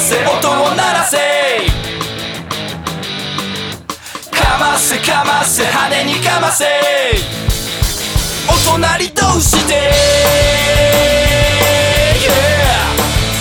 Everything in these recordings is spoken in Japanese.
せ音を鳴らせかませかませ派手にかませお隣同士で、yeah、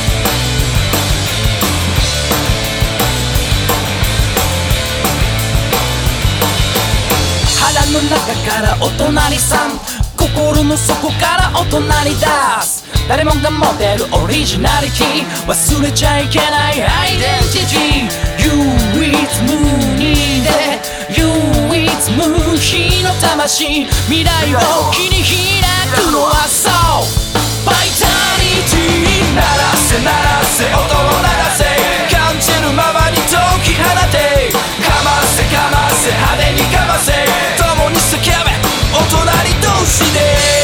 腹の中からお隣さん心の底からお隣出す誰もが持てるオリジナリティ忘れちゃいけないアイデンティティ唯一無二で唯一無比の魂未来を切り開くのはそうバイタリティ鳴らせ鳴らせ音を鳴らせ感じるままに解き放てかませかませ派手にかませ共に叫べお隣同士で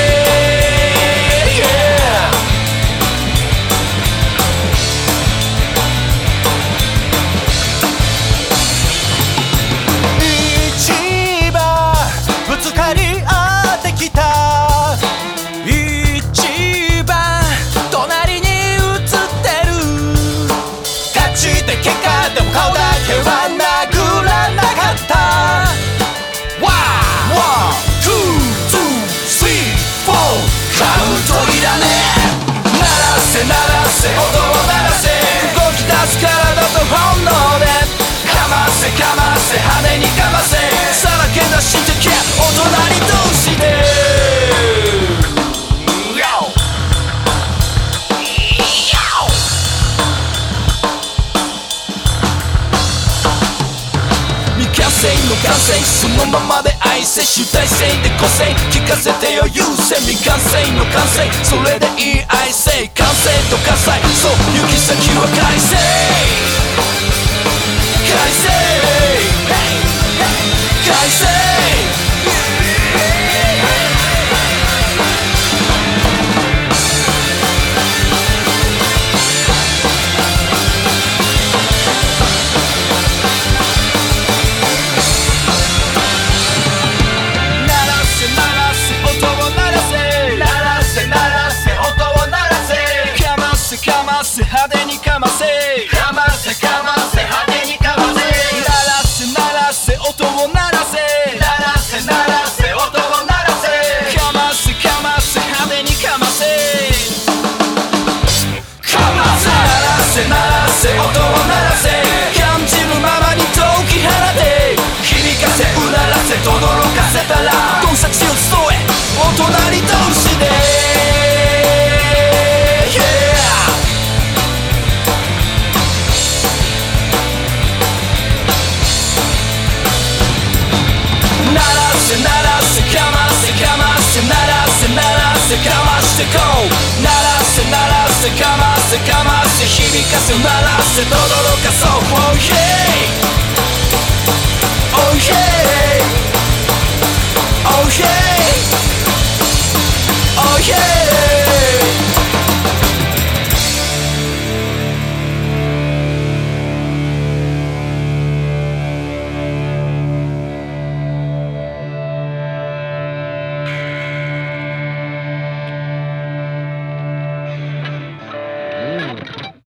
鳴らせ音を鳴らせ動き出す体と本能でかませかませ派手にかませさらけ出してけお隣同士で未完成の完成そのままで愛せ主体性で個性聞かせてよ優先未完成の完成それでいい愛せ完成と火災そう行き先は改正改正改正派手にかませかませかませ派手にかませ鳴らせ鳴らせ音を鳴らせ鳴らせ鳴らせ音を鳴らせかませかませ派手にかませかませ鳴らせ鳴らせ音を鳴らせ感じるままに解き放て響かせうならせ轟かせたら洞察を伝えお隣同士で鳴らせかませかませ鳴らせ鳴らせかましてこう鳴らせ鳴らせかませかませ響かせ鳴らせ轟かそう Oh yeah Oh yeah Oh yeah Oh yeah